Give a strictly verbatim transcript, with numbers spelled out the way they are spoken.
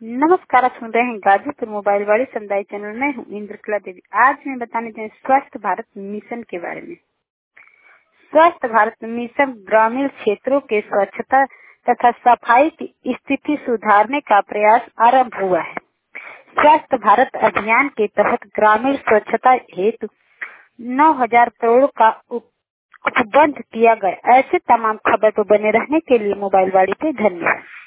नमस्कार, आप सुन रहे हैं गाजीपुर मोबाइल वाली समुदाय चैनल में हूँ इंद्रकला देवी। आज मैं बताने जा रही हूँ स्वस्थ भारत मिशन के बारे में। स्वस्थ भारत मिशन ग्रामीण क्षेत्रों के स्वच्छता तथा सफाई की स्थिति सुधारने का प्रयास आरंभ हुआ है। स्वस्थ भारत अभियान के तहत ग्रामीण स्वच्छता हेतु नौ हजार करोड़ का उपबंध किया गया। ऐसे तमाम खबर पर बने रहने के लिए मोबाइल वाली पे धन्यवाद।